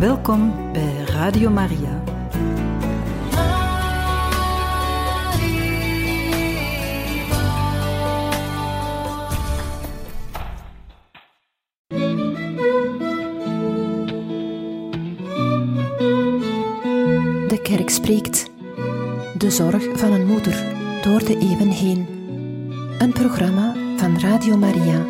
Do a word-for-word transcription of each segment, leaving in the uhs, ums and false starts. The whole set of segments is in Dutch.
Welkom bij Radio Maria. De kerk spreekt. De zorg van een moeder door de eeuwen heen. Een programma van Radio Maria.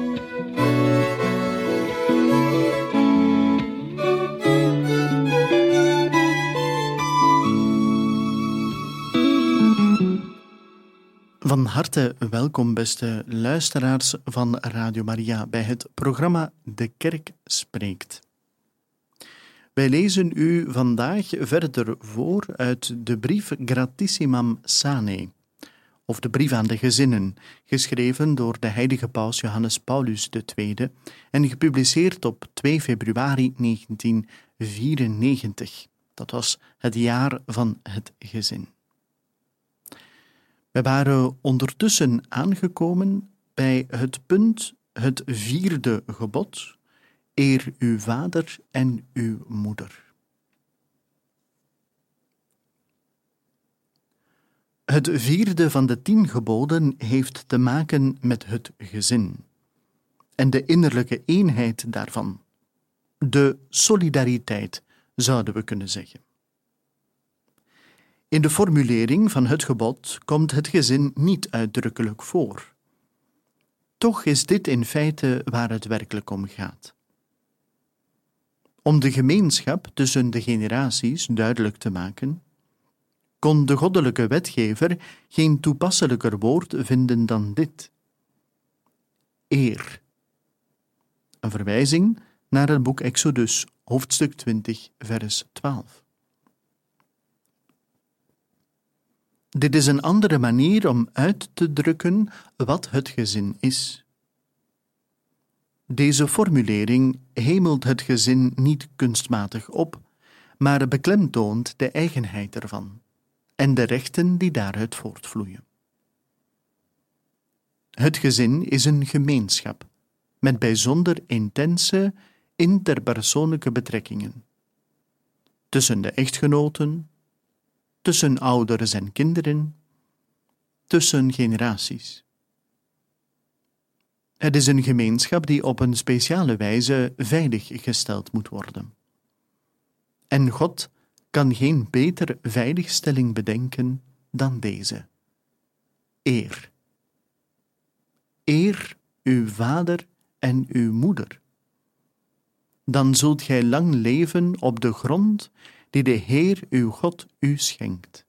Van harte welkom, beste luisteraars van Radio Maria, bij het programma De Kerk Spreekt. Wij lezen u vandaag verder voor uit de brief Gratissimam Sane, of de brief aan de gezinnen, geschreven door de heilige paus Johannes Paulus de Tweede en gepubliceerd op twee februari negentien vierennegentig. Dat was het jaar van het gezin. We waren ondertussen aangekomen bij het punt, het vierde gebod: eer uw vader en uw moeder. Het vierde van de tien geboden heeft te maken met het gezin en de innerlijke eenheid daarvan. De solidariteit, zouden we kunnen zeggen. In de formulering van het gebod komt het gezin niet uitdrukkelijk voor. Toch is dit in feite waar het werkelijk om gaat. Om de gemeenschap tussen de generaties duidelijk te maken, kon de goddelijke wetgever geen toepasselijker woord vinden dan dit: eer. Een verwijzing naar het boek Exodus, hoofdstuk twintig, vers twaalf. Dit is een andere manier om uit te drukken wat het gezin is. Deze formulering hemelt het gezin niet kunstmatig op, maar beklemtoont de eigenheid ervan en de rechten die daaruit voortvloeien. Het gezin is een gemeenschap met bijzonder intense interpersoonlijke betrekkingen tussen de echtgenoten, tussen ouders en kinderen, tussen generaties. Het is een gemeenschap die op een speciale wijze veilig gesteld moet worden. En God kan geen betere veiligstelling bedenken dan deze: eer. Eer uw vader en uw moeder. Dan zult gij lang leven op de grond die de Heer uw God u schenkt.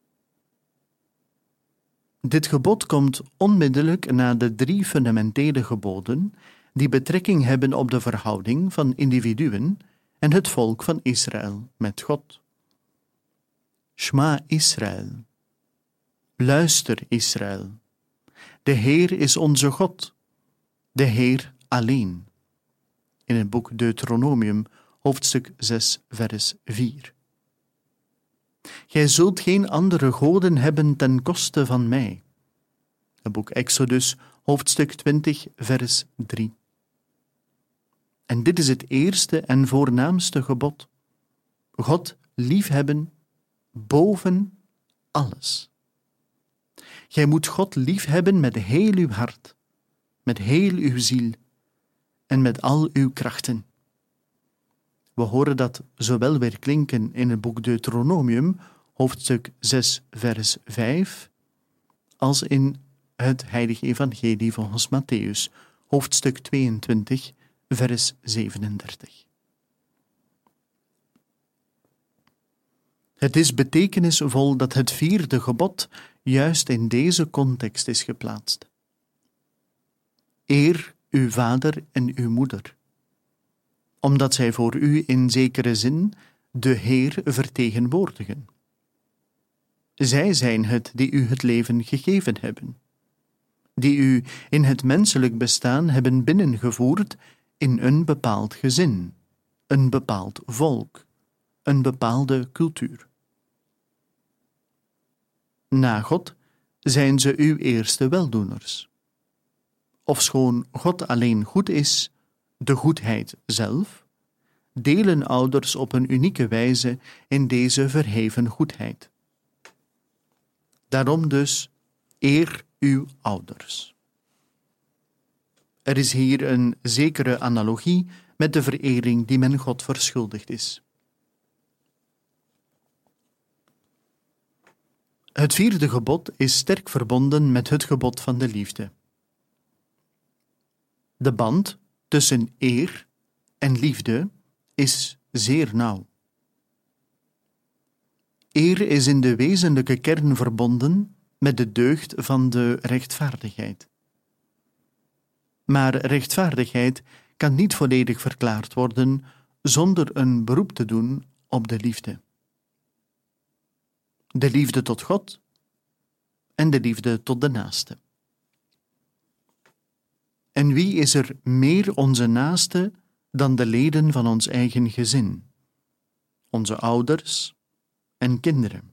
Dit gebod komt onmiddellijk na de drie fundamentele geboden die betrekking hebben op de verhouding van individuen en het volk van Israël met God. Shema Israël. Luister Israël. De Heer is onze God, de Heer alleen. In het boek Deuteronomium, hoofdstuk zes, vers vier. Gij zult geen andere goden hebben ten koste van mij. Het boek Exodus, hoofdstuk twintig, vers drie. En dit is het eerste en voornaamste gebod: God liefhebben boven alles. Gij moet God liefhebben met heel uw hart, met heel uw ziel en met al uw krachten. We horen dat zowel weer klinken in het boek Deuteronomium, hoofdstuk zes, vers vijf, als in het heilige evangelie volgens Mattheüs, hoofdstuk tweeëntwintig, vers zevenendertig. Het is betekenisvol dat het vierde gebod juist in deze context is geplaatst. Eer uw vader en uw moeder, omdat zij voor u in zekere zin de Heer vertegenwoordigen. Zij zijn het die u het leven gegeven hebben, die u in het menselijk bestaan hebben binnengevoerd in een bepaald gezin, een bepaald volk, een bepaalde cultuur. Na God zijn ze uw eerste weldoeners. Ofschoon God alleen goed is, de goedheid zelf, delen ouders op een unieke wijze in deze verheven goedheid. Daarom dus, eer uw ouders. Er is hier een zekere analogie met de verering die men God verschuldigd is. Het vierde gebod is sterk verbonden met het gebod van de liefde. De band tussen eer en liefde is zeer nauw. Eer is in de wezenlijke kern verbonden met de deugd van de rechtvaardigheid. Maar rechtvaardigheid kan niet volledig verklaard worden zonder een beroep te doen op de liefde. De liefde tot God en de liefde tot de naaste. En wie is er meer onze naaste dan de leden van ons eigen gezin, onze ouders en kinderen?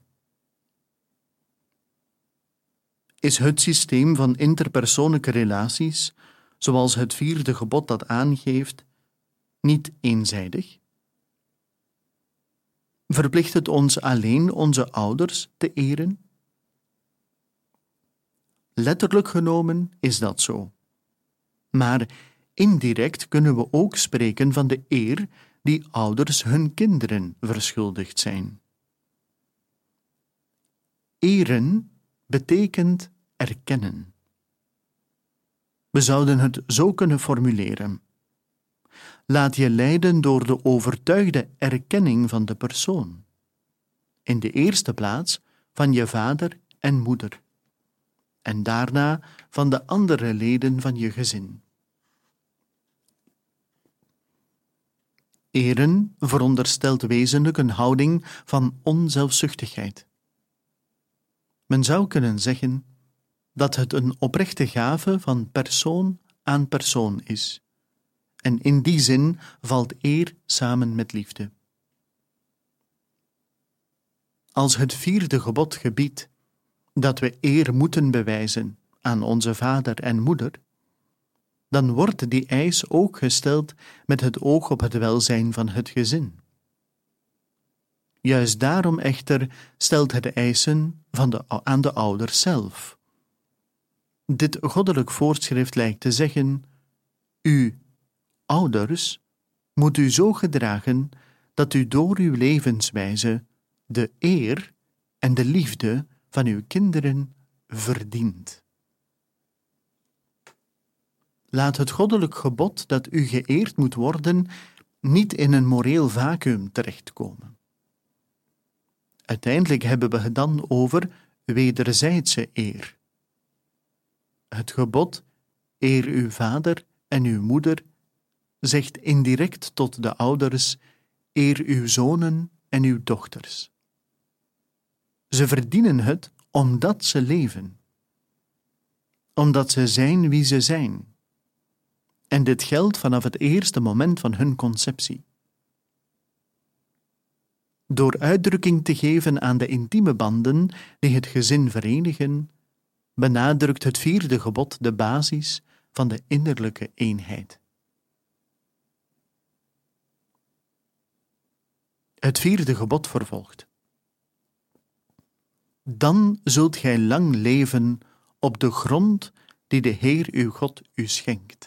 Is het systeem van interpersoonlijke relaties, zoals het vierde gebod dat aangeeft, niet eenzijdig? Verplicht het ons alleen onze ouders te eren? Letterlijk genomen is dat zo. Maar indirect kunnen we ook spreken van de eer die ouders hun kinderen verschuldigd zijn. Eren betekent erkennen. We zouden het zo kunnen formuleren. Laat je leiden door de overtuigde erkenning van de persoon. In de eerste plaats van je vader en moeder. En daarna van de andere leden van je gezin. Eren veronderstelt wezenlijk een houding van onzelfzuchtigheid. Men zou kunnen zeggen dat het een oprechte gave van persoon aan persoon is. En in die zin valt eer samen met liefde. Als het vierde gebod gebiedt dat we eer moeten bewijzen aan onze vader en moeder, dan wordt die eis ook gesteld met het oog op het welzijn van het gezin. Juist daarom echter stelt het de eisen van de, aan de ouders zelf. Dit goddelijk voorschrift lijkt te zeggen: u, ouders, moet u zo gedragen dat u door uw levenswijze de eer en de liefde van uw kinderen verdient. Laat het goddelijk gebod dat u geëerd moet worden niet in een moreel vacuüm terechtkomen. Uiteindelijk hebben we het dan over wederzijdse eer. Het gebod, eer uw vader en uw moeder, zegt indirect tot de ouders, eer uw zonen en uw dochters. Ze verdienen het omdat ze leven. Omdat ze zijn wie ze zijn. En dit geldt vanaf het eerste moment van hun conceptie. Door uitdrukking te geven aan de intieme banden die het gezin verenigen, benadrukt het vierde gebod de basis van de innerlijke eenheid. Het vierde gebod vervolgt: dan zult gij lang leven op de grond die de Heer uw God u schenkt.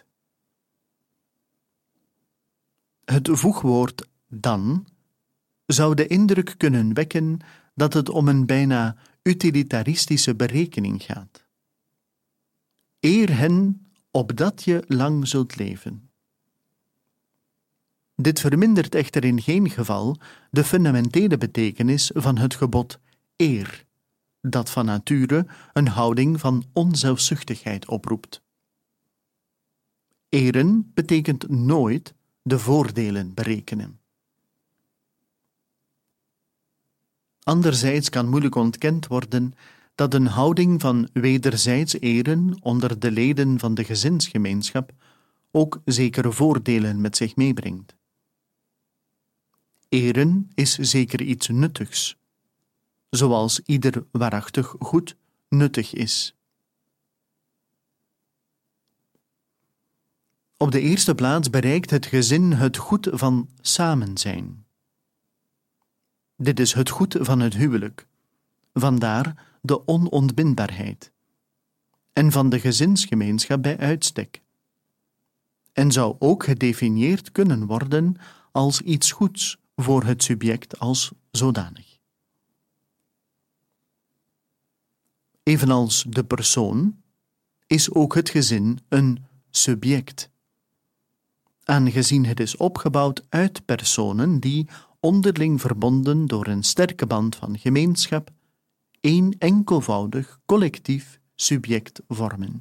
Het voegwoord dan zou de indruk kunnen wekken dat het om een bijna utilitaristische berekening gaat. Eer hen opdat je lang zult leven. Dit vermindert echter in geen geval de fundamentele betekenis van het gebod eer, dat van nature een houding van onzelfzuchtigheid oproept. Eren betekent nooit de voordelen berekenen. Anderzijds kan moeilijk ontkend worden dat een houding van wederzijds eren onder de leden van de gezinsgemeenschap ook zekere voordelen met zich meebrengt. Eren is zeker iets nuttigs, zoals ieder waarachtig goed nuttig is. Op de eerste plaats bereikt het gezin het goed van samen zijn. Dit is het goed van het huwelijk, vandaar de onontbindbaarheid, en van de gezinsgemeenschap bij uitstek, en zou ook gedefinieerd kunnen worden als iets goeds voor het subject als zodanig. Evenals de persoon is ook het gezin een subject, aangezien het is opgebouwd uit personen die, onderling verbonden door een sterke band van gemeenschap, één enkelvoudig collectief subject vormen.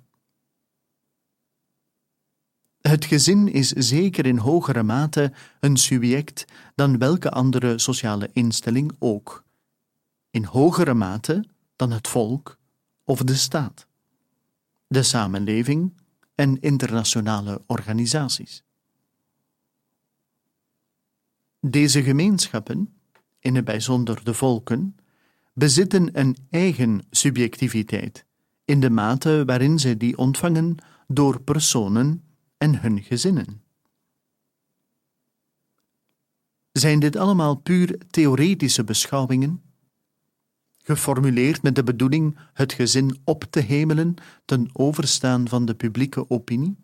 Het gezin is zeker in hogere mate een subject dan welke andere sociale instelling ook, in hogere mate dan het volk of de staat, de samenleving en internationale organisaties. Deze gemeenschappen, in het bijzonder de volken, bezitten een eigen subjectiviteit, in de mate waarin zij die ontvangen door personen en hun gezinnen. Zijn dit allemaal puur theoretische beschouwingen, geformuleerd met de bedoeling het gezin op te hemelen ten overstaan van de publieke opinie?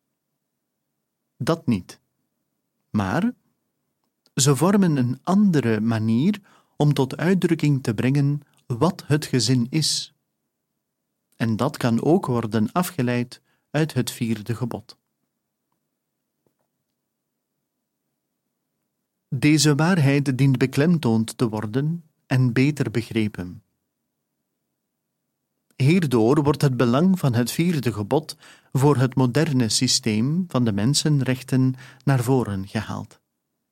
Dat niet. Maar ze vormen een andere manier om tot uitdrukking te brengen wat het gezin is. En dat kan ook worden afgeleid uit het vierde gebod. Deze waarheid dient beklemtoond te worden en beter begrepen. Hierdoor wordt het belang van het vierde gebod voor het moderne systeem van de mensenrechten naar voren gehaald.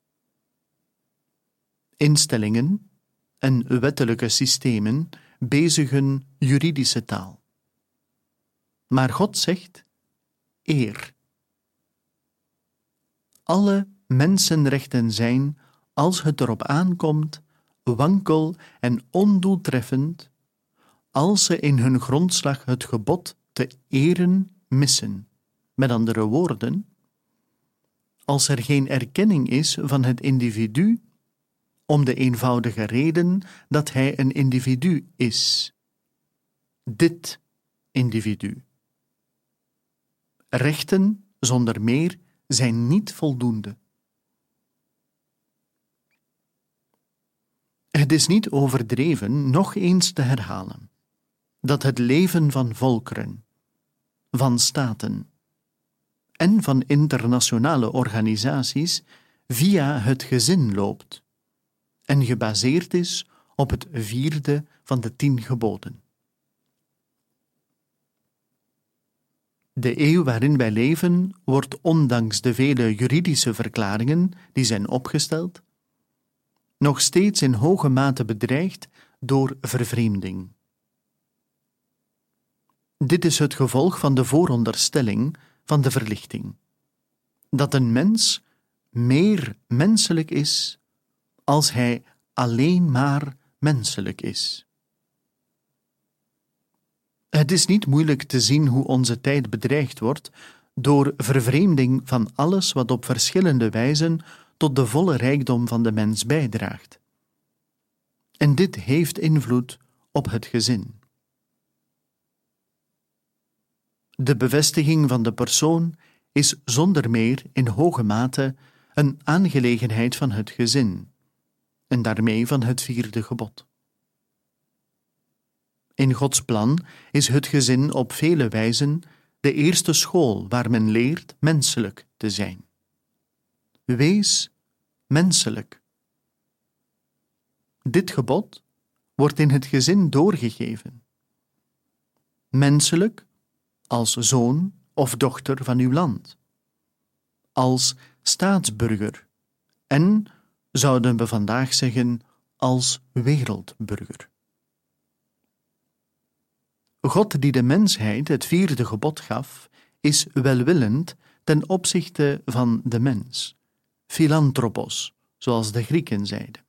Instellingen en wettelijke systemen bezigen juridische taal. Maar God zegt eer. Alle mensenrechten zijn, als het erop aankomt, wankel en ondoeltreffend, als ze in hun grondslag het gebod te eren missen. Met andere woorden, als er geen erkenning is van het individu, om de eenvoudige reden dat hij een individu is. Dit individu. Rechten zonder meer zijn niet voldoende. Het is niet overdreven nog eens te herhalen dat het leven van volkeren, van staten en van internationale organisaties via het gezin loopt en gebaseerd is op het vierde van de tien geboden. De eeuw waarin wij leven wordt ondanks de vele juridische verklaringen die zijn opgesteld, nog steeds in hoge mate bedreigd door vervreemding. Dit is het gevolg van de vooronderstelling van de verlichting, dat een mens meer menselijk is als hij alleen maar menselijk is. Het is niet moeilijk te zien hoe onze tijd bedreigd wordt door vervreemding van alles wat op verschillende wijzen tot de volle rijkdom van de mens bijdraagt. En dit heeft invloed op het gezin. De bevestiging van de persoon is zonder meer in hoge mate een aangelegenheid van het gezin, en daarmee van het vierde gebod. In Gods plan is het gezin op vele wijzen de eerste school waar men leert menselijk te zijn. Wees menselijk. Dit gebod wordt in het gezin doorgegeven. Menselijk als zoon of dochter van uw land, als staatsburger en, zouden we vandaag zeggen, als wereldburger. God die de mensheid het vierde gebod gaf, is welwillend ten opzichte van de mens, philanthropos, zoals de Grieken zeiden.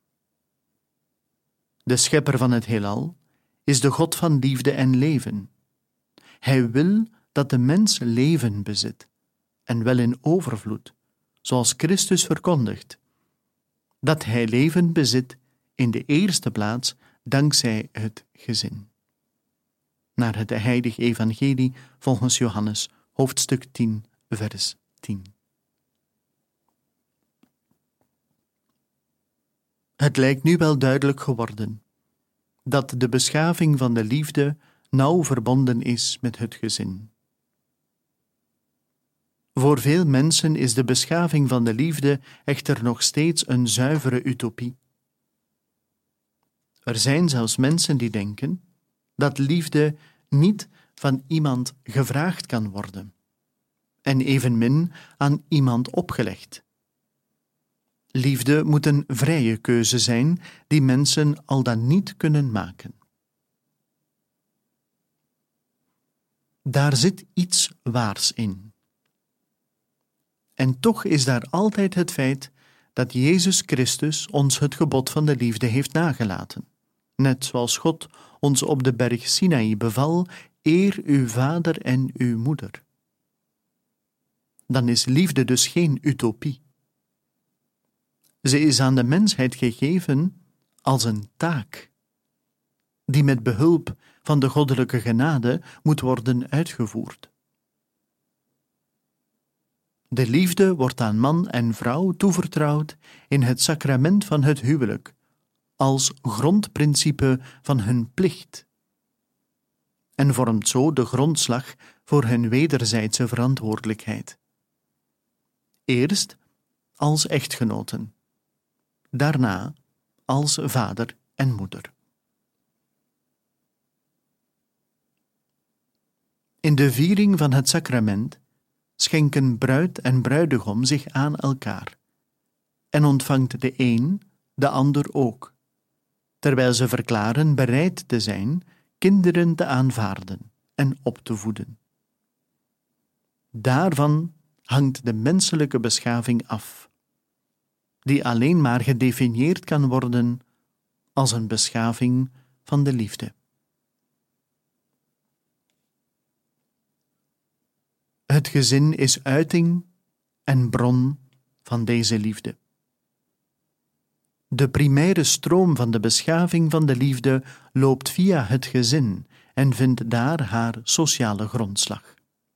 De schepper van het heelal is de God van liefde en leven. Hij wil dat de mens leven bezit en wel in overvloed, zoals Christus verkondigt, dat hij leven bezit in de eerste plaats dankzij het gezin. Naar het heilige evangelie volgens Johannes, hoofdstuk tien, vers tien. Het lijkt nu wel duidelijk geworden dat de beschaving van de liefde nauw verbonden is met het gezin. Voor veel mensen is de beschaving van de liefde echter nog steeds een zuivere utopie. Er zijn zelfs mensen die denken dat liefde niet van iemand gevraagd kan worden en evenmin aan iemand opgelegd. Liefde moet een vrije keuze zijn die mensen al dan niet kunnen maken. Daar zit iets waars in. En toch is daar altijd het feit dat Jezus Christus ons het gebod van de liefde heeft nagelaten. Net zoals God ons op de berg Sinaï beval, eer uw vader en uw moeder. Dan is liefde dus geen utopie. Ze is aan de mensheid gegeven als een taak, die met behulp van de goddelijke genade moet worden uitgevoerd. De liefde wordt aan man en vrouw toevertrouwd in het sacrament van het huwelijk, als grondprincipe van hun plicht, en vormt zo de grondslag voor hun wederzijdse verantwoordelijkheid. Eerst als echtgenoten, daarna als vader en moeder. In de viering van het sacrament schenken bruid en bruidegom zich aan elkaar en ontvangt de een de ander ook, terwijl ze verklaren bereid te zijn kinderen te aanvaarden en op te voeden. Daarvan hangt de menselijke beschaving af, die alleen maar gedefinieerd kan worden als een beschaving van de liefde. Het gezin is uiting en bron van deze liefde. De primaire stroom van de beschaving van de liefde loopt via het gezin en vindt daar haar sociale grondslag.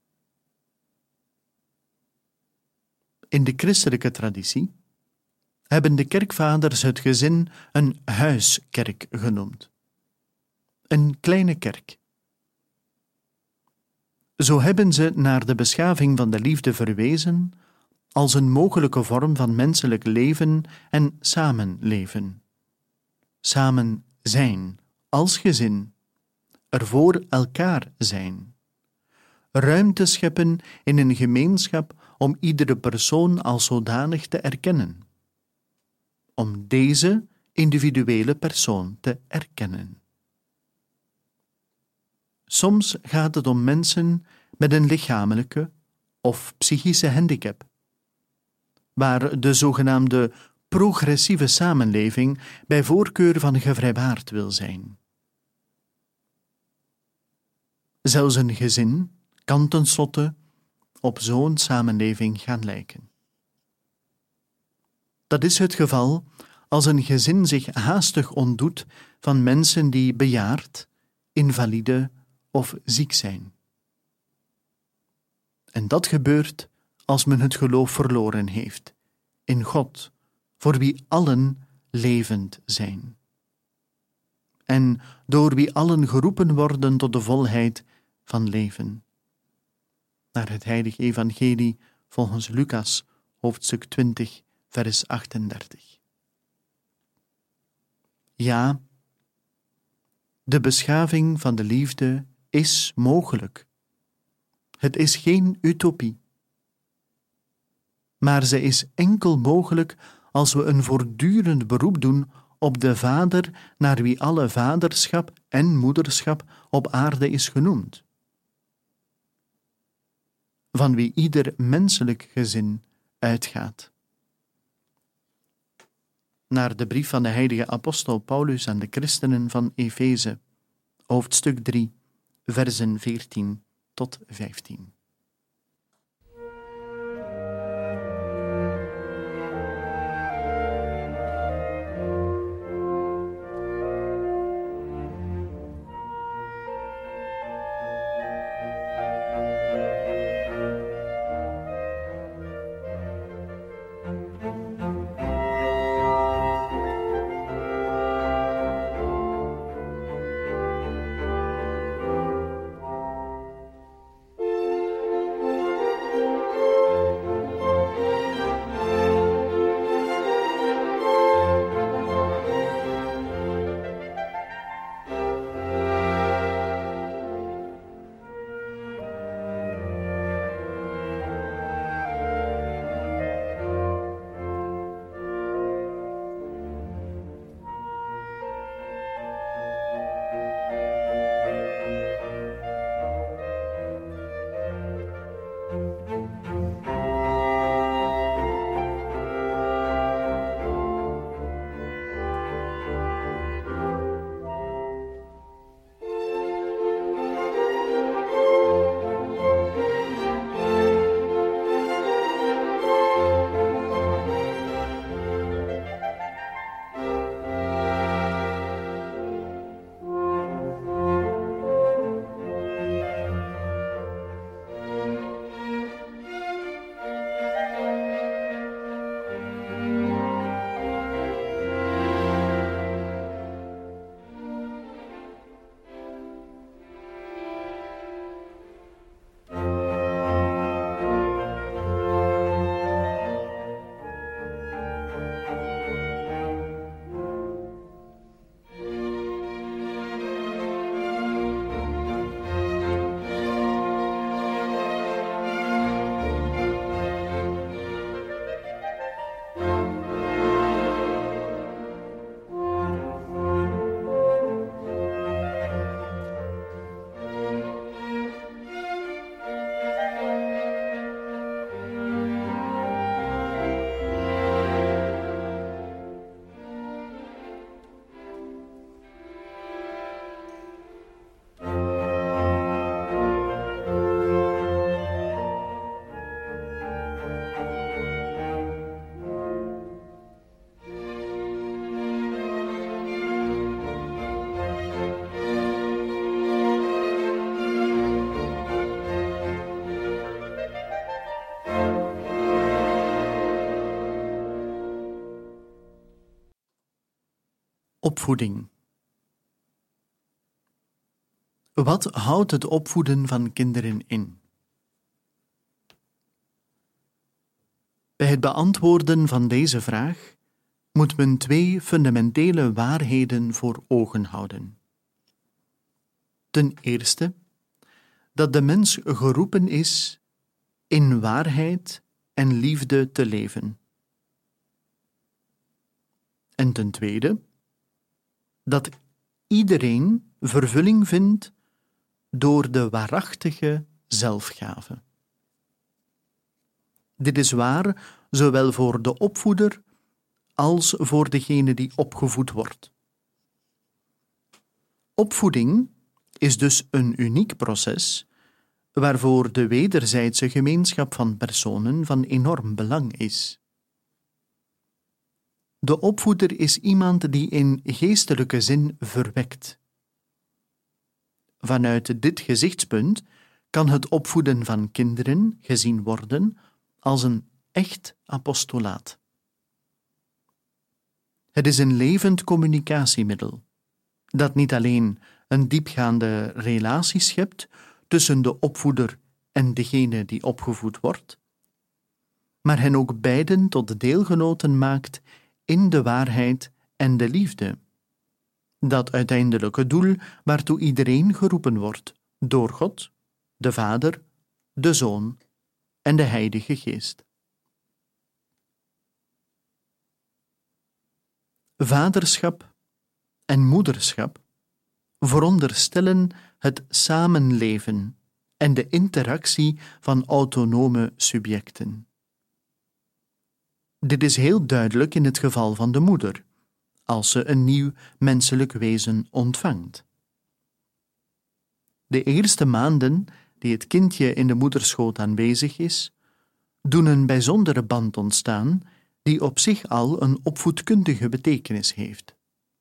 In de christelijke traditie hebben de kerkvaders het gezin een huiskerk genoemd. Een kleine kerk. Zo hebben ze naar de beschaving van de liefde verwezen als een mogelijke vorm van menselijk leven en samenleven. Samen zijn, als gezin, er voor elkaar zijn. Ruimte scheppen in een gemeenschap om iedere persoon als zodanig te erkennen. Om deze individuele persoon te erkennen. Soms gaat het om mensen met een lichamelijke of psychische handicap, waar de zogenaamde progressieve samenleving bij voorkeur van gevrijwaard wil zijn. Zelfs een gezin kan tenslotte op zo'n samenleving gaan lijken. Dat is het geval als een gezin zich haastig ontdoet van mensen die bejaard, invalide of ziek zijn. En dat gebeurt als men het geloof verloren heeft in God, voor wie allen levend zijn. En door wie allen geroepen worden tot de volheid van leven. Naar het heilige evangelie volgens Lucas, hoofdstuk twintig, vers achtendertig. Ja, de beschaving van de liefde is mogelijk. Het is geen utopie. Maar ze is enkel mogelijk als we een voortdurend beroep doen op de Vader naar wie alle vaderschap en moederschap op aarde is genoemd. Van wie ieder menselijk gezin uitgaat. Naar de brief van de heilige apostel Paulus aan de christenen van Efeze, hoofdstuk drie, versen veertien tot vijftien. Opvoeding. Wat houdt het opvoeden van kinderen in? Bij het beantwoorden van deze vraag moet men twee fundamentele waarheden voor ogen houden. Ten eerste, dat de mens geroepen is in waarheid en liefde te leven. En ten tweede, dat iedereen vervulling vindt door de waarachtige zelfgave. Dit is waar zowel voor de opvoeder als voor degene die opgevoed wordt. Opvoeding is dus een uniek proces waarvoor de wederzijdse gemeenschap van personen van enorm belang is. De opvoeder is iemand die in geestelijke zin verwekt. Vanuit dit gezichtspunt kan het opvoeden van kinderen gezien worden als een echt apostolaat. Het is een levend communicatiemiddel, dat niet alleen een diepgaande relatie schept tussen de opvoeder en degene die opgevoed wordt, maar hen ook beiden tot deelgenoten maakt in de waarheid en de liefde, dat uiteindelijke doel waartoe iedereen geroepen wordt door God, de Vader, de Zoon en de Heilige Geest. Vaderschap en moederschap veronderstellen het samenleven en de interactie van autonome subjecten. Dit is heel duidelijk in het geval van de moeder, als ze een nieuw menselijk wezen ontvangt. De eerste maanden die het kindje in de moederschoot aanwezig is, doen een bijzondere band ontstaan die op zich al een opvoedkundige betekenis heeft.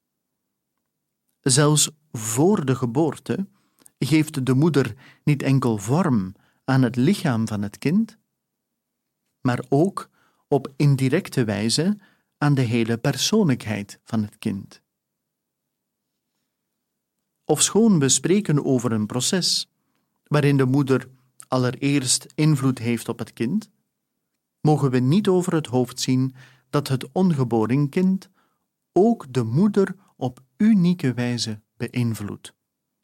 Zelfs voor de geboorte geeft de moeder niet enkel vorm aan het lichaam van het kind, maar ook op indirecte wijze aan de hele persoonlijkheid van het kind. Ofschoon we spreken over een proces waarin de moeder allereerst invloed heeft op het kind, mogen we niet over het hoofd zien dat het ongeboren kind ook de moeder op unieke wijze beïnvloedt.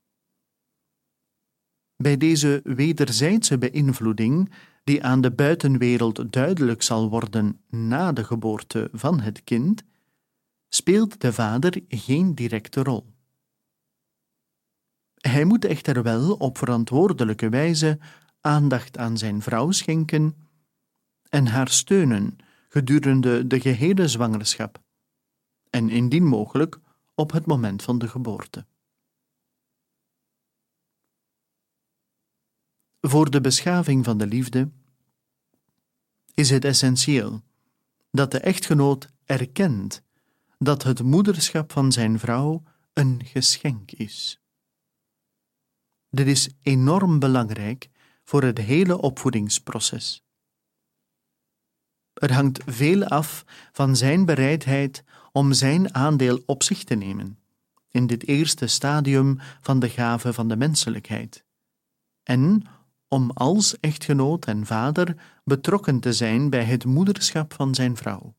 Bij deze wederzijdse beïnvloeding, die aan de buitenwereld duidelijk zal worden na de geboorte van het kind, speelt de vader geen directe rol. Hij moet echter wel op verantwoordelijke wijze aandacht aan zijn vrouw schenken en haar steunen gedurende de gehele zwangerschap en indien mogelijk op het moment van de geboorte. Voor de beschaving van de liefde is het essentieel dat de echtgenoot erkent dat het moederschap van zijn vrouw een geschenk is. Dit is enorm belangrijk voor het hele opvoedingsproces. Er hangt veel af van zijn bereidheid om zijn aandeel op zich te nemen in dit eerste stadium van de gave van de menselijkheid en om als echtgenoot en vader betrokken te zijn bij het moederschap van zijn vrouw.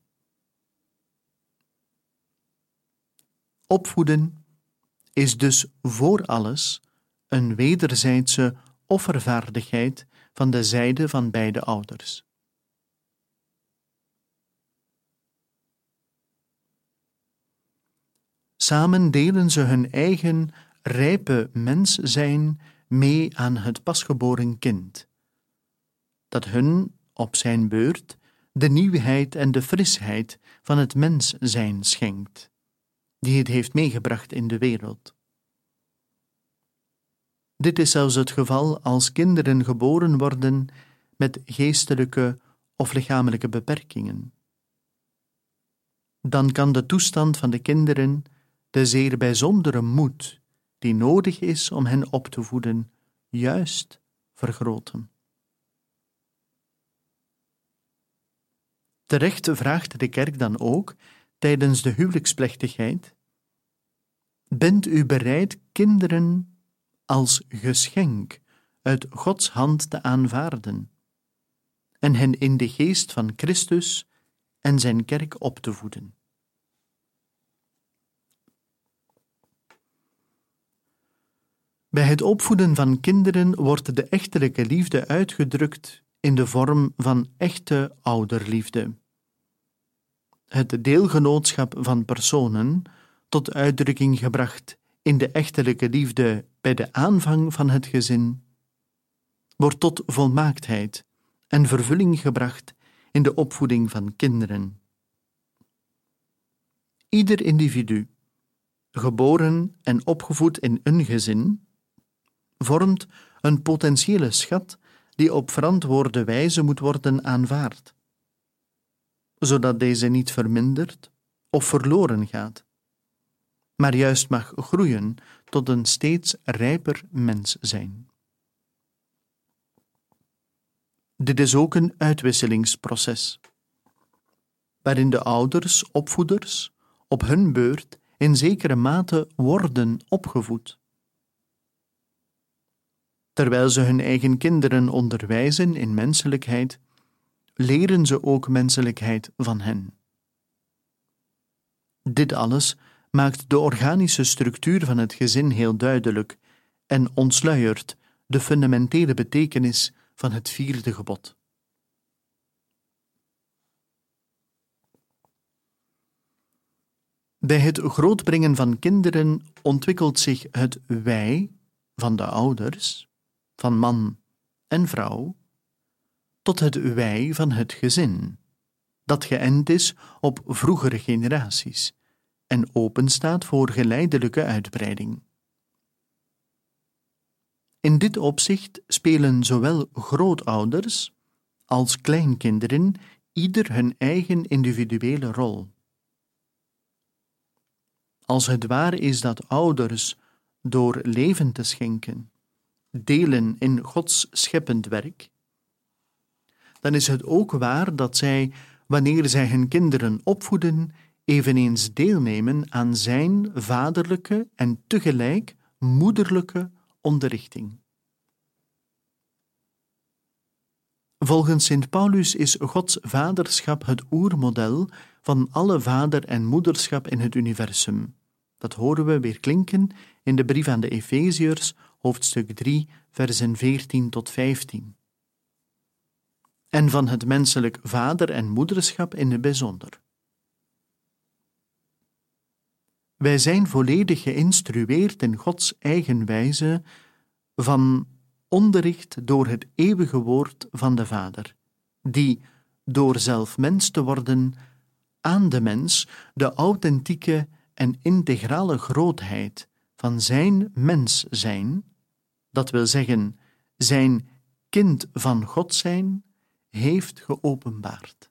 Opvoeden is dus voor alles een wederzijdse offervaardigheid van de zijde van beide ouders. Samen delen ze hun eigen rijpe mens zijn mee aan het pasgeboren kind, dat hun op zijn beurt de nieuwheid en de frisheid van het mens zijn schenkt, die het heeft meegebracht in de wereld. Dit is zelfs het geval als kinderen geboren worden met geestelijke of lichamelijke beperkingen. Dan kan de toestand van de kinderen de zeer bijzondere moed die nodig is om hen op te voeden, juist vergroten. Terecht vraagt de kerk dan ook tijdens de huwelijksplechtigheid Bent u bereid kinderen als geschenk uit Gods hand te aanvaarden en hen in de geest van Christus en zijn kerk op te voeden? Bij het opvoeden van kinderen wordt de echtelijke liefde uitgedrukt in de vorm van echte ouderliefde. Het deelgenootschap van personen, tot uitdrukking gebracht in de echtelijke liefde bij de aanvang van het gezin, wordt tot volmaaktheid en vervulling gebracht in de opvoeding van kinderen. Ieder individu, geboren en opgevoed in een gezin, vormt een potentiële schat die op verantwoorde wijze moet worden aanvaard, zodat deze niet vermindert of verloren gaat, maar juist mag groeien tot een steeds rijper mens zijn. Dit is ook een uitwisselingsproces, waarin de ouders, opvoeders, op hun beurt in zekere mate worden opgevoed. Terwijl ze hun eigen kinderen onderwijzen in menselijkheid, leren ze ook menselijkheid van hen. Dit alles maakt de organische structuur van het gezin heel duidelijk en ontsluiert de fundamentele betekenis van het vierde gebod. Bij het grootbrengen van kinderen ontwikkelt zich het wij van de ouders, van man en vrouw, tot het wij van het gezin, dat geënt is op vroegere generaties en openstaat voor geleidelijke uitbreiding. In dit opzicht spelen zowel grootouders als kleinkinderen ieder hun eigen individuele rol. Als het waar is dat ouders door leven te schenken delen in Gods scheppend werk, dan is het ook waar dat zij, wanneer zij hun kinderen opvoeden, eveneens deelnemen aan zijn vaderlijke en tegelijk moederlijke onderrichting. Volgens Sint Paulus is Gods vaderschap het oermodel van alle vader- en moederschap in het universum. Dat horen we weer klinken in de brief aan de Efeziërs, hoofdstuk drie, versen veertien tot vijftien. En van het menselijk vader- en moederschap in het bijzonder. Wij zijn volledig geïnstrueerd in Gods eigen wijze van onderricht door het eeuwige woord van de Vader, die, door zelf mens te worden, aan de mens de authentieke en integrale grootheid van zijn mens zijn, dat wil zeggen, zijn kind van God zijn, heeft geopenbaard.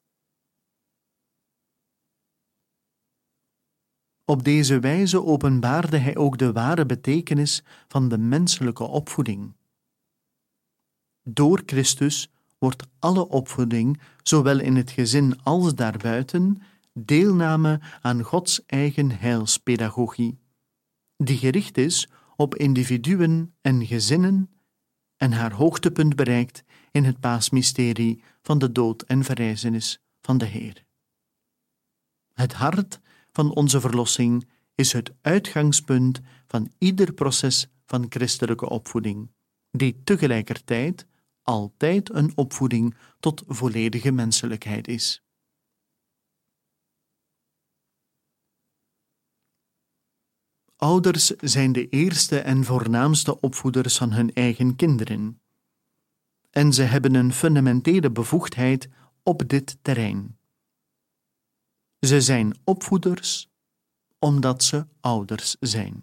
Op deze wijze openbaarde hij ook de ware betekenis van de menselijke opvoeding. Door Christus wordt alle opvoeding, zowel in het gezin als daarbuiten, deelname aan Gods eigen heilspedagogie, die gericht is op individuen en gezinnen en haar hoogtepunt bereikt in het paasmysterie van de dood en verrijzenis van de Heer. Het hart van onze verlossing is het uitgangspunt van ieder proces van christelijke opvoeding, die tegelijkertijd altijd een opvoeding tot volledige menselijkheid is. Ouders zijn de eerste en voornaamste opvoeders van hun eigen kinderen, en ze hebben een fundamentele bevoegdheid op dit terrein. Ze zijn opvoeders omdat ze ouders zijn.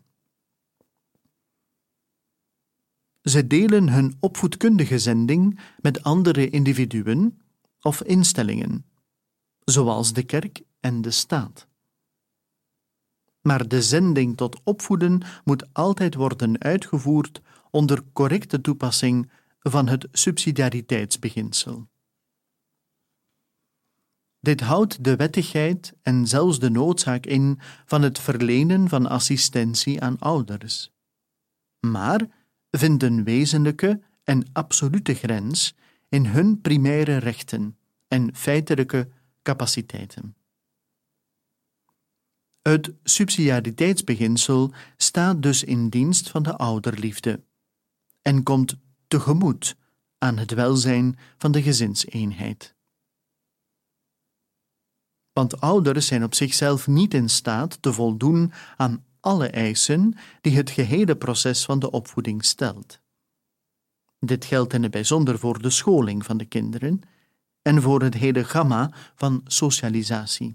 Ze delen hun opvoedkundige zending met andere individuen of instellingen, zoals de kerk en de staat. Maar de zending tot opvoeden moet altijd worden uitgevoerd onder correcte toepassing van het subsidiariteitsbeginsel. Dit houdt de wettigheid en zelfs de noodzaak in van het verlenen van assistentie aan ouders, maar vindt een wezenlijke en absolute grens in hun primaire rechten en feitelijke capaciteiten. Het subsidiariteitsbeginsel staat dus in dienst van de ouderliefde en komt tegemoet aan het welzijn van de gezinseenheid. Want ouders zijn op zichzelf niet in staat te voldoen aan alle eisen die het gehele proces van de opvoeding stelt. Dit geldt in het bijzonder voor de scholing van de kinderen en voor het hele gamma van socialisatie.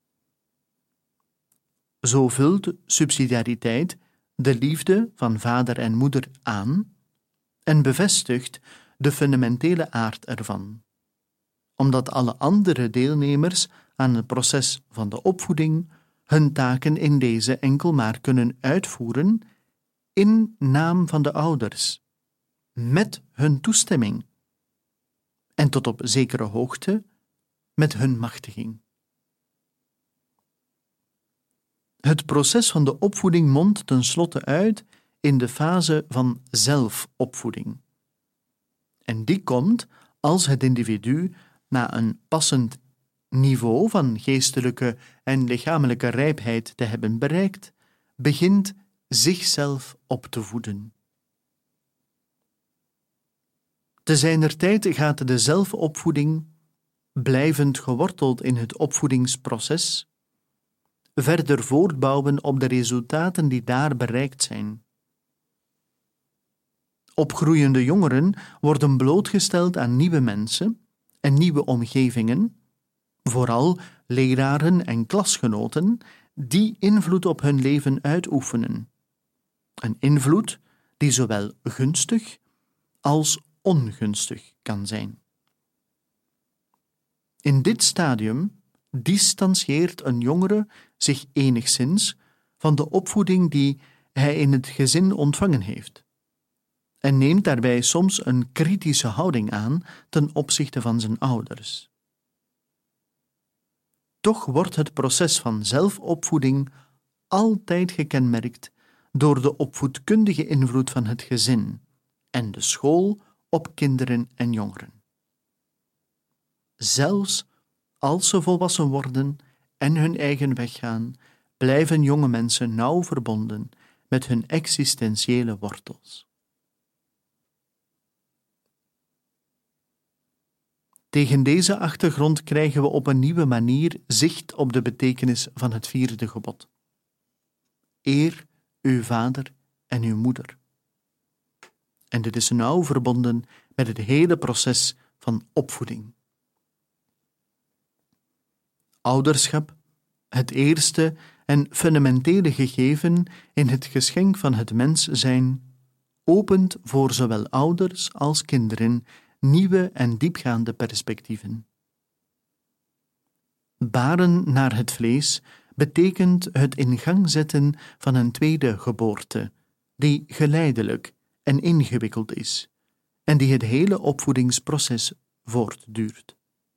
Zo vult subsidiariteit de liefde van vader en moeder aan en bevestigt de fundamentele aard ervan, omdat alle andere deelnemers aan het proces van de opvoeding hun taken in deze enkel maar kunnen uitvoeren in naam van de ouders, met hun toestemming en tot op zekere hoogte met hun machtiging. Het proces van de opvoeding mondt tenslotte uit in de fase van zelfopvoeding. En die komt als het individu na een passend niveau van geestelijke en lichamelijke rijpheid te hebben bereikt, begint zichzelf op te voeden. Te zijner tijd gaat de zelfopvoeding, blijvend geworteld in het opvoedingsproces, verder voortbouwen op de resultaten die daar bereikt zijn. Opgroeiende jongeren worden blootgesteld aan nieuwe mensen en nieuwe omgevingen, vooral leraren en klasgenoten, die invloed op hun leven uitoefenen. Een invloed die zowel gunstig als ongunstig kan zijn. In dit stadium distantieert een jongere zich enigszins van de opvoeding die hij in het gezin ontvangen heeft en neemt daarbij soms een kritische houding aan ten opzichte van zijn ouders. Toch wordt het proces van zelfopvoeding altijd gekenmerkt door de opvoedkundige invloed van het gezin en de school op kinderen en jongeren. Zelfs als ze volwassen worden en hun eigen weg gaan, blijven jonge mensen nauw verbonden met hun existentiële wortels. Tegen deze achtergrond krijgen we op een nieuwe manier zicht op de betekenis van het vierde gebod. Eer uw vader en uw moeder. En dit is nauw verbonden met het hele proces van opvoeding. Ouderschap, het eerste en fundamentele gegeven in het geschenk van het mens zijn, opent voor zowel ouders als kinderen nieuwe en diepgaande perspectieven. Baren naar het vlees betekent het in gang zetten van een tweede geboorte, die geleidelijk en ingewikkeld is en die het hele opvoedingsproces voortduurt.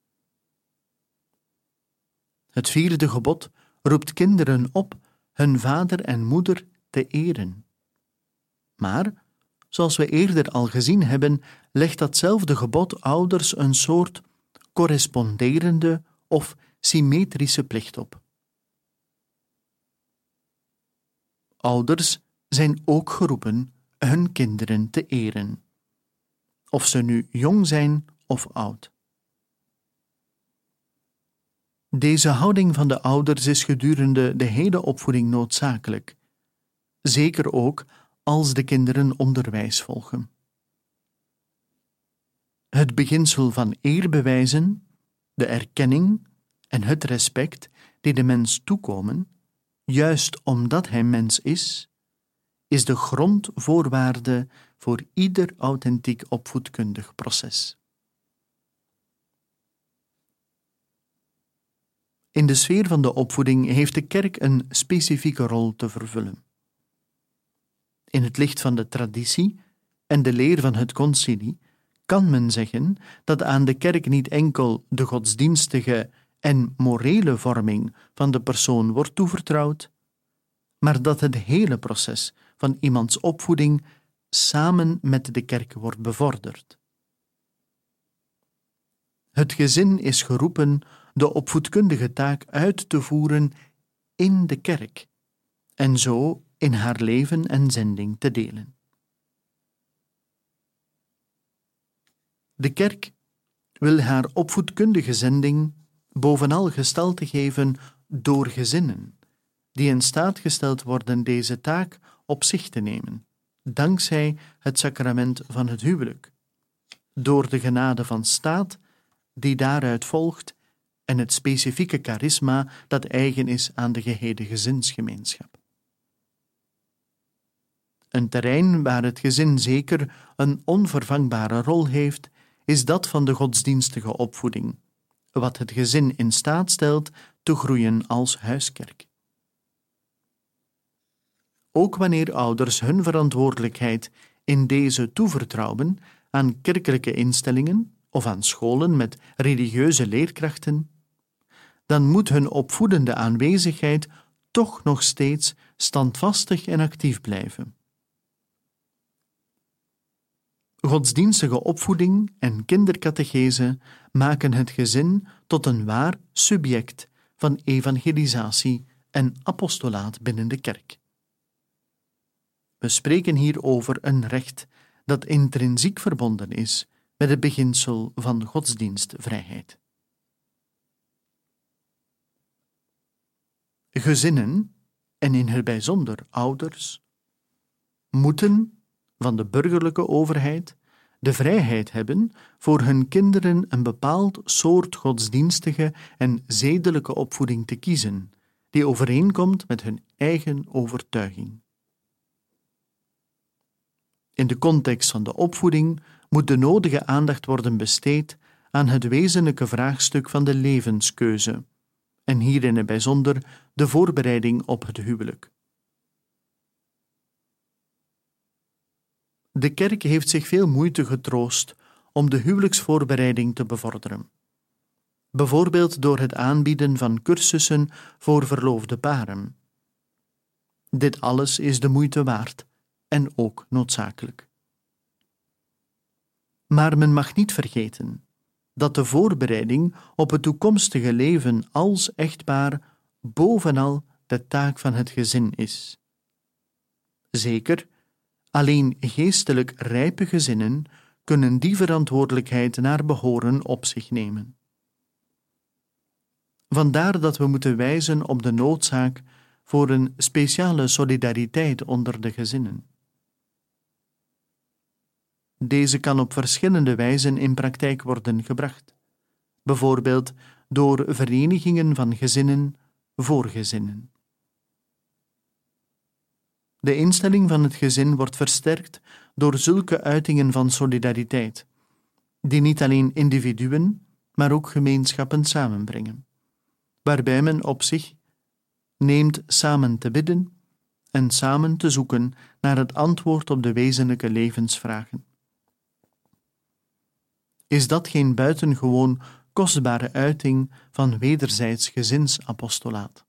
Het vierde gebod roept kinderen op hun vader en moeder te eren. Maar, zoals we eerder al gezien hebben, legt datzelfde gebod ouders een soort corresponderende of symmetrische plicht op. Ouders zijn ook geroepen hun kinderen te eren, of ze nu jong zijn of oud. Deze houding van de ouders is gedurende de hele opvoeding noodzakelijk, zeker ook als de kinderen onderwijs volgen. Het beginsel van eerbewijzen, de erkenning en het respect die de mens toekomen, juist omdat hij mens is, is de grondvoorwaarde voor ieder authentiek opvoedkundig proces. In de sfeer van de opvoeding heeft de kerk een specifieke rol te vervullen. In het licht van de traditie en de leer van het concilie kan men zeggen dat aan de kerk niet enkel de godsdienstige en morele vorming van de persoon wordt toevertrouwd, maar dat het hele proces van iemands opvoeding samen met de kerk wordt bevorderd. Het gezin is geroepen de opvoedkundige taak uit te voeren in de kerk en zo in haar leven en zending te delen. De kerk wil haar opvoedkundige zending bovenal gestalte geven door gezinnen, die in staat gesteld worden deze taak op zich te nemen, dankzij het sacrament van het huwelijk, door de genade van staat die daaruit volgt en het specifieke charisma dat eigen is aan de gehele gezinsgemeenschap. Een terrein waar het gezin zeker een onvervangbare rol heeft, is dat van de godsdienstige opvoeding, wat het gezin in staat stelt te groeien als huiskerk. Ook wanneer ouders hun verantwoordelijkheid in deze toevertrouwen aan kerkelijke instellingen of aan scholen met religieuze leerkrachten, dan moet hun opvoedende aanwezigheid toch nog steeds standvastig en actief blijven. Godsdienstige opvoeding en kindercatechese maken het gezin tot een waar subject van evangelisatie en apostolaat binnen de kerk. We spreken hier over een recht dat intrinsiek verbonden is met het beginsel van godsdienstvrijheid. Gezinnen, en in het bijzonder ouders, moeten van de burgerlijke overheid de vrijheid hebben voor hun kinderen een bepaald soort godsdienstige en zedelijke opvoeding te kiezen, die overeenkomt met hun eigen overtuiging. In de context van de opvoeding moet de nodige aandacht worden besteed aan het wezenlijke vraagstuk van de levenskeuze, en hier in het bijzonder de voorbereiding op het huwelijk. De kerk heeft zich veel moeite getroost om de huwelijksvoorbereiding te bevorderen, bijvoorbeeld door het aanbieden van cursussen voor verloofde paren. Dit alles is de moeite waard en ook noodzakelijk. Maar men mag niet vergeten dat de voorbereiding op het toekomstige leven als echtpaar bovenal de taak van het gezin is. Zeker, alleen geestelijk rijpe gezinnen kunnen die verantwoordelijkheid naar behoren op zich nemen. Vandaar dat we moeten wijzen op de noodzaak voor een speciale solidariteit onder de gezinnen. Deze kan op verschillende wijzen in praktijk worden gebracht, bijvoorbeeld door verenigingen van gezinnen voor gezinnen. De instelling van het gezin wordt versterkt door zulke uitingen van solidariteit, die niet alleen individuen, maar ook gemeenschappen samenbrengen, waarbij men op zich neemt samen te bidden en samen te zoeken naar het antwoord op de wezenlijke levensvragen. Is dat geen buitengewoon kostbare uiting van wederzijds gezinsapostolaat?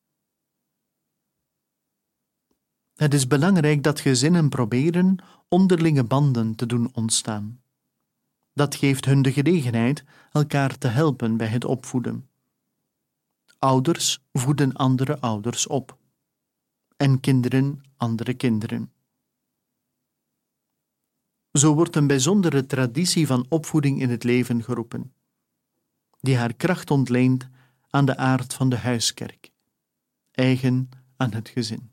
Het is belangrijk dat gezinnen proberen onderlinge banden te doen ontstaan. Dat geeft hun de gelegenheid elkaar te helpen bij het opvoeden. Ouders voeden andere ouders op, en kinderen andere kinderen. Zo wordt een bijzondere traditie van opvoeding in het leven geroepen, die haar kracht ontleent aan de aard van de huiskerk, eigen aan het gezin.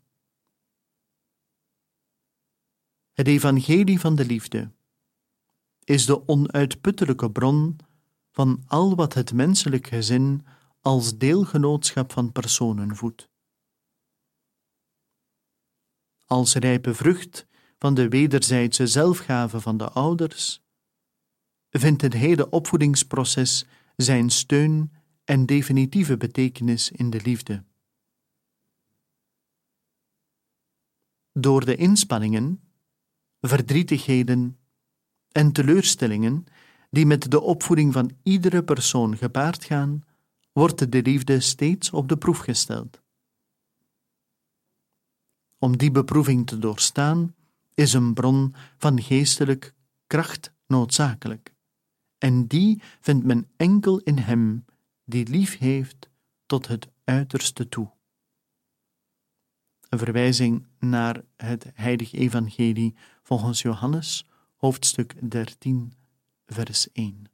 Het evangelie van de liefde is de onuitputtelijke bron van al wat het menselijk gezin als deelgenootschap van personen voedt. Als rijpe vrucht van de wederzijdse zelfgave van de ouders, vindt het hele opvoedingsproces zijn steun en definitieve betekenis in de liefde. Door de inspanningen, verdrietigheden en teleurstellingen die met de opvoeding van iedere persoon gepaard gaan, wordt de liefde steeds op de proef gesteld. Om die beproeving te doorstaan, is een bron van geestelijk kracht noodzakelijk. En die vindt men enkel in hem die lief heeft tot het uiterste toe. Een verwijzing naar het heilige evangelie volgens Johannes, hoofdstuk dertien, vers één.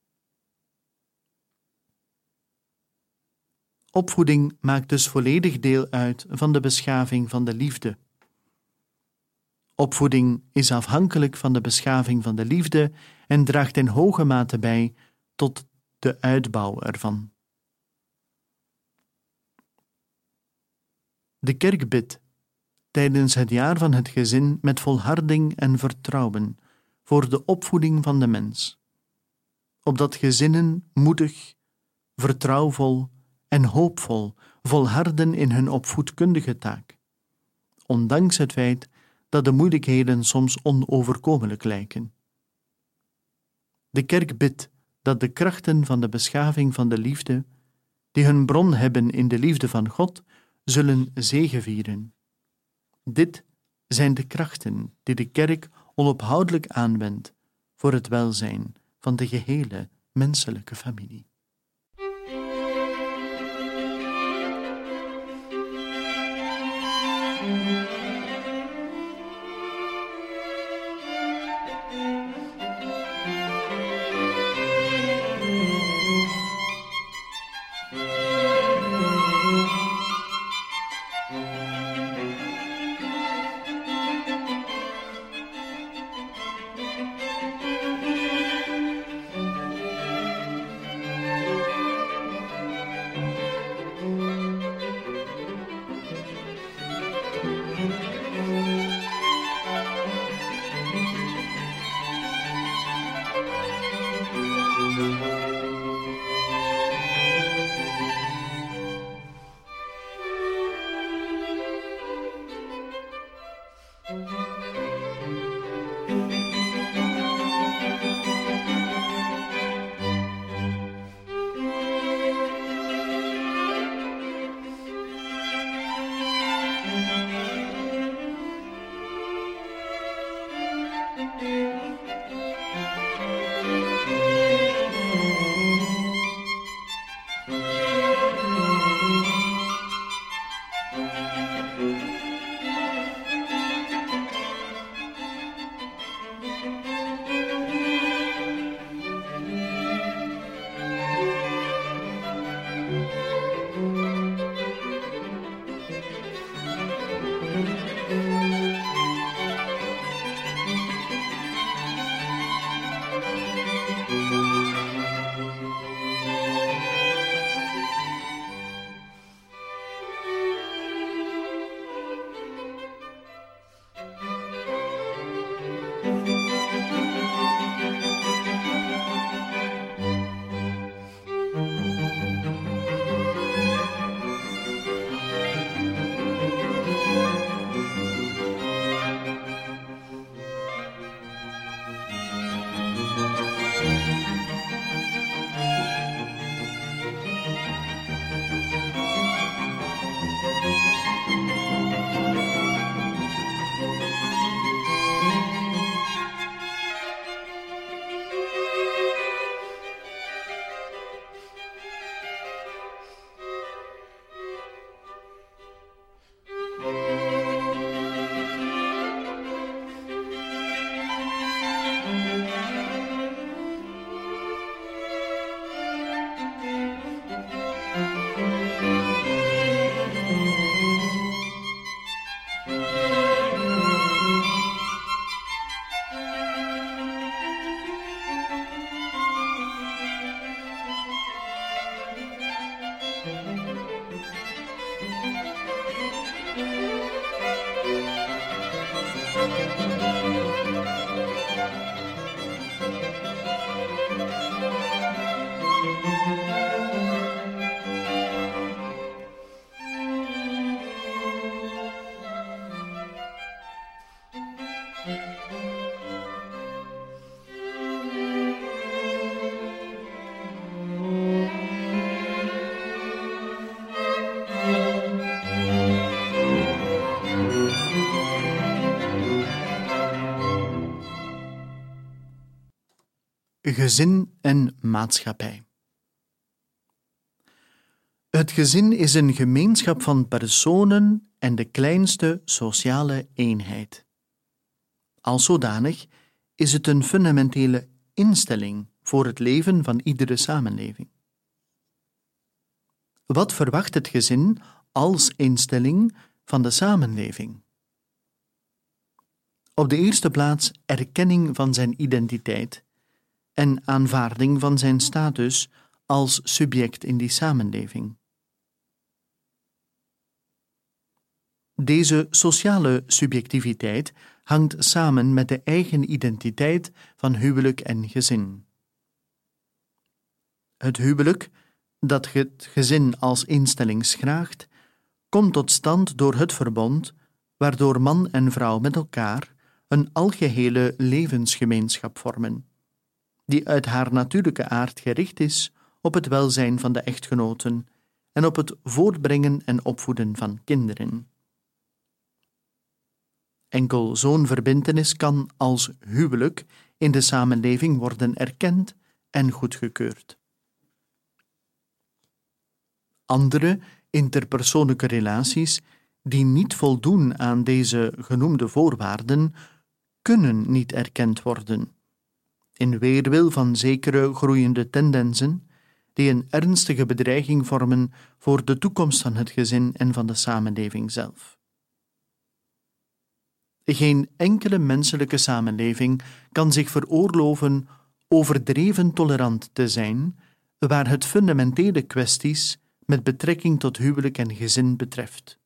Opvoeding maakt dus volledig deel uit van de beschaving van de liefde. Opvoeding is afhankelijk van de beschaving van de liefde en draagt in hoge mate bij tot de uitbouw ervan. De kerk bidt tijdens het jaar van het gezin met volharding en vertrouwen voor de opvoeding van de mens, opdat gezinnen moedig, vertrouwvol en hoopvol volharden in hun opvoedkundige taak, ondanks het feit dat de moeilijkheden soms onoverkomelijk lijken. De kerk bidt dat de krachten van de beschaving van de liefde, die hun bron hebben in de liefde van God, zullen zegevieren. Dit zijn de krachten die de kerk onophoudelijk aanwendt voor het welzijn van de gehele menselijke familie. Gezin en maatschappij. Het gezin is een gemeenschap van personen en de kleinste sociale eenheid. Als zodanig is het een fundamentele instelling voor het leven van iedere samenleving. Wat verwacht het gezin als instelling van de samenleving? Op de eerste plaats erkenning van zijn identiteit en aanvaarding van zijn status als subject in die samenleving. Deze sociale subjectiviteit hangt samen met de eigen identiteit van huwelijk en gezin. Het huwelijk, dat het gezin als instelling schraagt, komt tot stand door het verbond waardoor man en vrouw met elkaar een algehele levensgemeenschap vormen, die uit haar natuurlijke aard gericht is op het welzijn van de echtgenoten en op het voortbrengen en opvoeden van kinderen. Enkel zo'n verbintenis kan als huwelijk in de samenleving worden erkend en goedgekeurd. Andere interpersoonlijke relaties die niet voldoen aan deze genoemde voorwaarden, kunnen niet erkend worden, in weerwil van zekere groeiende tendensen die een ernstige bedreiging vormen voor de toekomst van het gezin en van de samenleving zelf. Geen enkele menselijke samenleving kan zich veroorloven overdreven tolerant te zijn waar het fundamentele kwesties met betrekking tot huwelijk en gezin betreft.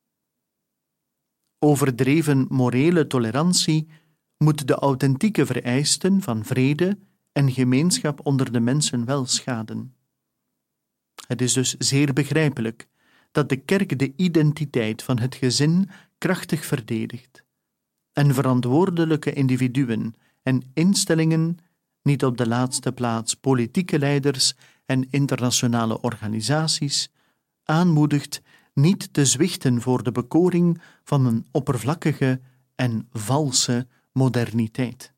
Overdreven morele tolerantie moet de authentieke vereisten van vrede en gemeenschap onder de mensen wel schaden. Het is dus zeer begrijpelijk dat de kerk de identiteit van het gezin krachtig verdedigt en verantwoordelijke individuen en instellingen, niet op de laatste plaats politieke leiders en internationale organisaties, aanmoedigt niet te zwichten voor de bekoring van een oppervlakkige en valse moderniteit.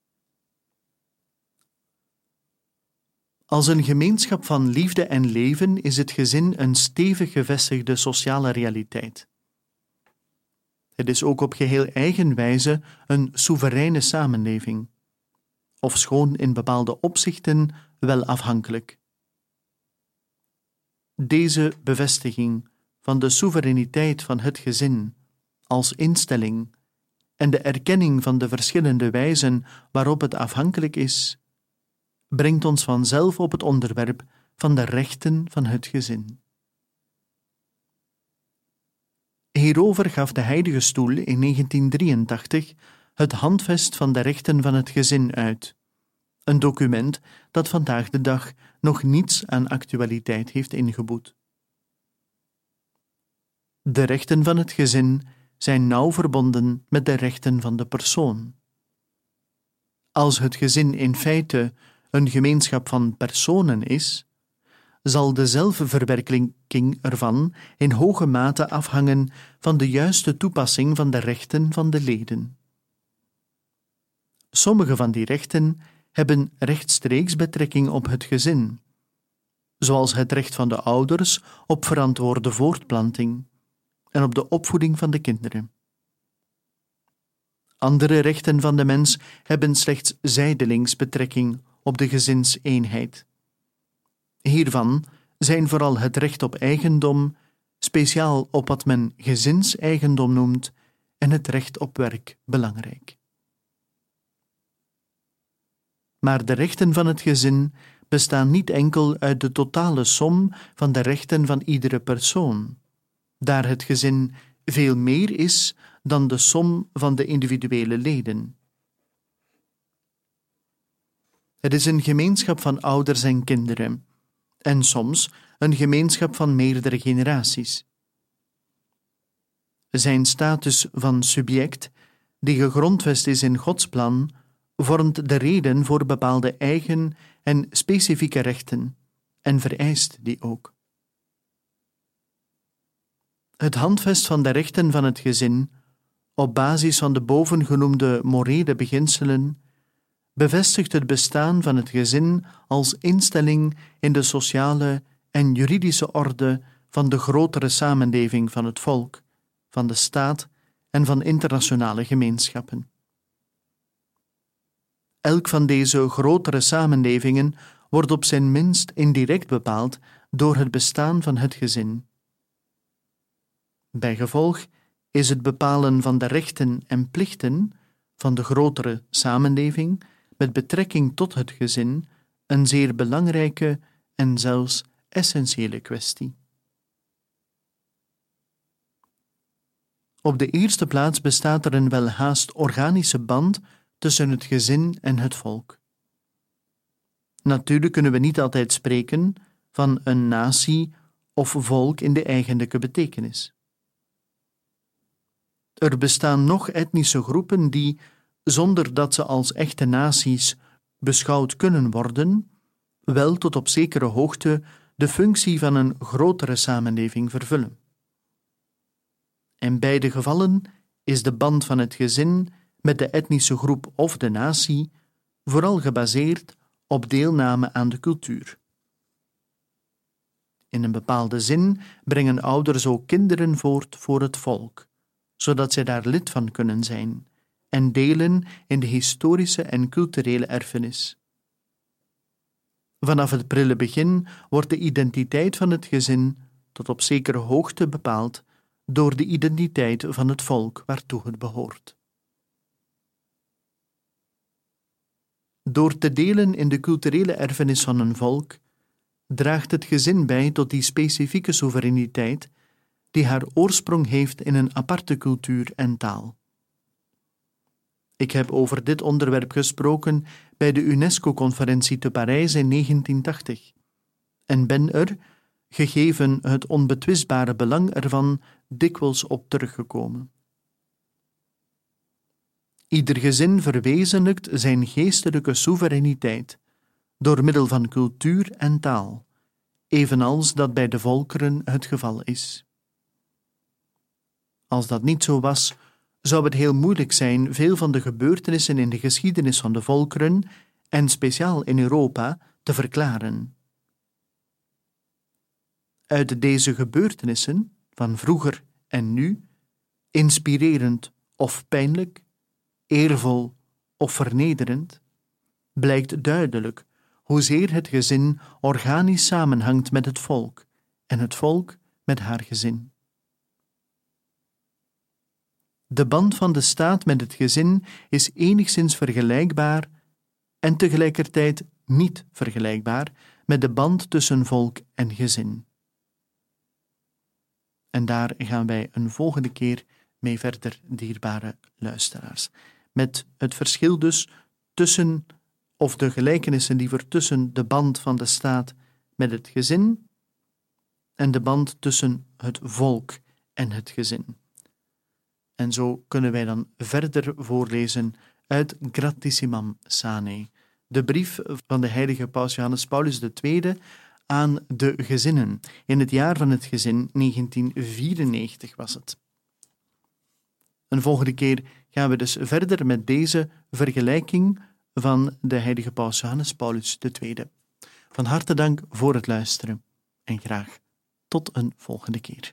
Als een gemeenschap van liefde en leven is het gezin een stevig gevestigde sociale realiteit. Het is ook op geheel eigen wijze een soevereine samenleving, ofschoon in bepaalde opzichten wel afhankelijk. Deze bevestiging van de soevereiniteit van het gezin als instelling en de erkenning van de verschillende wijzen waarop het afhankelijk is, brengt ons vanzelf op het onderwerp van de rechten van het gezin. Hierover gaf de Heilige Stoel in negentien drieëntachtig het Handvest van de rechten van het gezin uit, een document dat vandaag de dag nog niets aan actualiteit heeft ingeboet. De rechten van het gezin zijn nauw verbonden met de rechten van de persoon. Als het gezin in feite een gemeenschap van personen is, zal de zelfverwerkelijking ervan in hoge mate afhangen van de juiste toepassing van de rechten van de leden. Sommige van die rechten hebben rechtstreeks betrekking op het gezin, zoals het recht van de ouders op verantwoorde voortplanting en op de opvoeding van de kinderen. Andere rechten van de mens hebben slechts zijdelings betrekking op de gezinseenheid. Hiervan zijn vooral het recht op eigendom, speciaal op wat men gezinseigendom noemt, en het recht op werk belangrijk. Maar de rechten van het gezin bestaan niet enkel uit de totale som van de rechten van iedere persoon, daar het gezin veel meer is dan de som van de individuele leden. Het is een gemeenschap van ouders en kinderen, en soms een gemeenschap van meerdere generaties. Zijn status van subject, die gegrondvest is in Gods plan, vormt de reden voor bepaalde eigen en specifieke rechten en vereist die ook. Het handvest van de rechten van het gezin, op basis van de bovengenoemde morele beginselen, bevestigt het bestaan van het gezin als instelling in de sociale en juridische orde van de grotere samenleving van het volk, van de staat en van internationale gemeenschappen. Elk van deze grotere samenlevingen wordt op zijn minst indirect bepaald door het bestaan van het gezin. Bijgevolg is het bepalen van de rechten en plichten van de grotere samenleving met betrekking tot het gezin een zeer belangrijke en zelfs essentiële kwestie. Op de eerste plaats bestaat er een welhaast organische band tussen het gezin en het volk. Natuurlijk kunnen we niet altijd spreken van een natie of volk in de eigenlijke betekenis. Er bestaan nog etnische groepen die, zonder dat ze als echte naties beschouwd kunnen worden, wel tot op zekere hoogte de functie van een grotere samenleving vervullen. In beide gevallen is de band van het gezin met de etnische groep of de natie vooral gebaseerd op deelname aan de cultuur. In een bepaalde zin brengen ouders ook kinderen voort voor het volk, zodat zij daar lid van kunnen zijn en delen in de historische en culturele erfenis. Vanaf het prille begin wordt de identiteit van het gezin tot op zekere hoogte bepaald door de identiteit van het volk waartoe het behoort. Door te delen in de culturele erfenis van een volk, draagt het gezin bij tot die specifieke soevereiniteit die haar oorsprong heeft in een aparte cultuur en taal. Ik heb over dit onderwerp gesproken bij de UNESCO-conferentie te Parijs in negentien tachtig en ben er, gegeven het onbetwistbare belang ervan, dikwijls op teruggekomen. Ieder gezin verwezenlijkt zijn geestelijke soevereiniteit door middel van cultuur en taal, evenals dat bij de volkeren het geval is. Als dat niet zo was, zou het heel moeilijk zijn veel van de gebeurtenissen in de geschiedenis van de volkeren, en speciaal in Europa, te verklaren. Uit deze gebeurtenissen, van vroeger en nu, inspirerend of pijnlijk, eervol of vernederend, blijkt duidelijk hoezeer het gezin organisch samenhangt met het volk en het volk met haar gezin. De band van de staat met het gezin is enigszins vergelijkbaar en tegelijkertijd niet vergelijkbaar met de band tussen volk en gezin. En daar gaan wij een volgende keer mee verder, dierbare luisteraars. Met het verschil dus tussen, of de gelijkenissen liever tussen de band van de staat met het gezin en de band tussen het volk en het gezin. En zo kunnen wij dan verder voorlezen uit Gratissimam Sane, de brief van de heilige paus Johannes Paulus de Tweede aan de gezinnen. In het jaar van het gezin, negentien vierennegentig was het. Een volgende keer gaan we dus verder met deze vergelijking van de heilige paus Johannes Paulus de Tweede. Van harte dank voor het luisteren en graag tot een volgende keer.